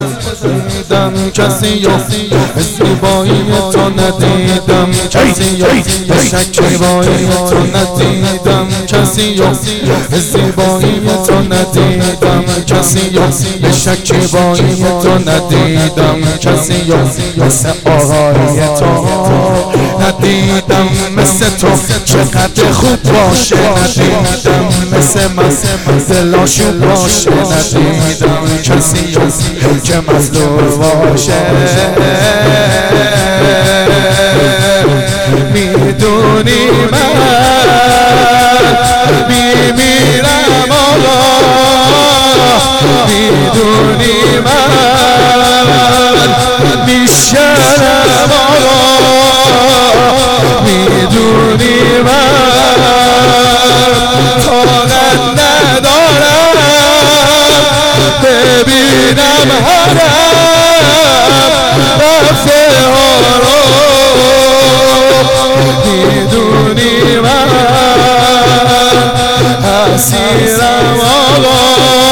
دیدم کسی و زیبایی تو ندیدم کسی و شکیبایی تو ندیدم کسی و زیبایی تو ندیدم کسی و شکیبایی تو ندیدم کسی و مثل آقای تو ندیدم مثل تو چقدر خوب باشه ندیدم مثل من دلاشو باشه ندیدم کسی که مظلوم باشه میدونی من میمیرم آقا میدونی من میشرم آقا میدونی من طاقت ندارم ببینم حرم رفته ها رو میدونی من اسیرم آقا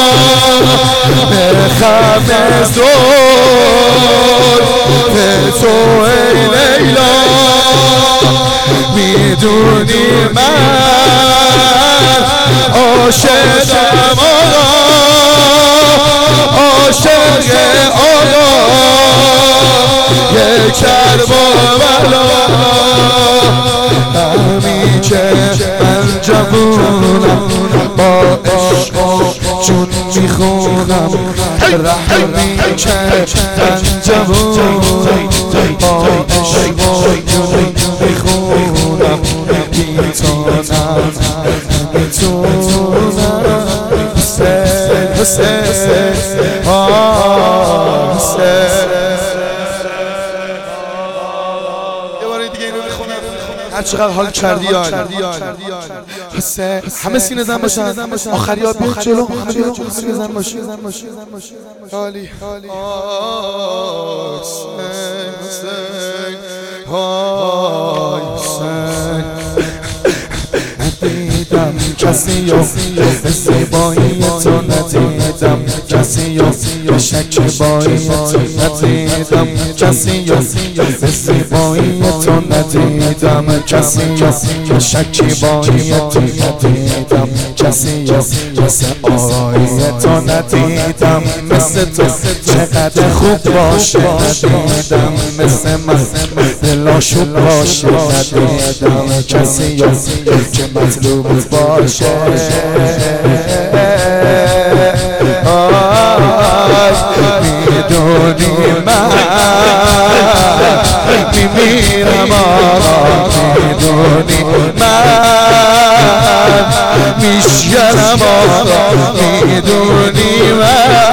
بخم زور به تو ای لیلا میدونی من عاشقم آقا عاشق آقا یک کرب و بلا همین که من جوونم با عشق و جون میخونم رحمی که من جوونم با عشق و جون میخونم میتونم هر چقدر حال کردی همه سینه زن باشن آخری ها بیاد جلو همه سینه زن باشن حالی ندیدم کسی و زیبایی تو ندیدم کسی و شکیبایی تو ندیدم کسی و زیبایی تو ندیدم کسی و شکیبایی تو ندیدم کسی و مثل آقای تو ندیدم مثل تو چقدر خوب باشه ندیدم مثل من دلاشو باشه ندیدم کسی که مطلوب باشه میدونی من میمیرم آقا میدونی من میشگرم آقا میدونی من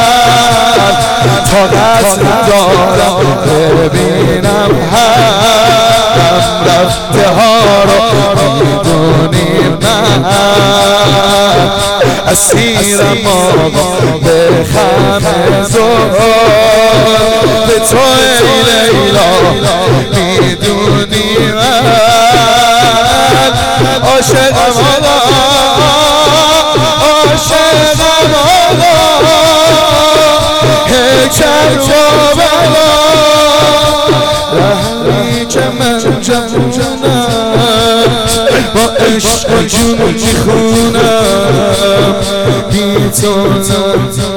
طاقت ندارم ببینم هم رفته ها رو میدونی من اسیرم آقا به خم زور به تو ای لیلا میدونی من عاشقم آقا عاشقم آقا هیکل و بلا رحمی که من جوونم با عشق و جون میخونم میتونم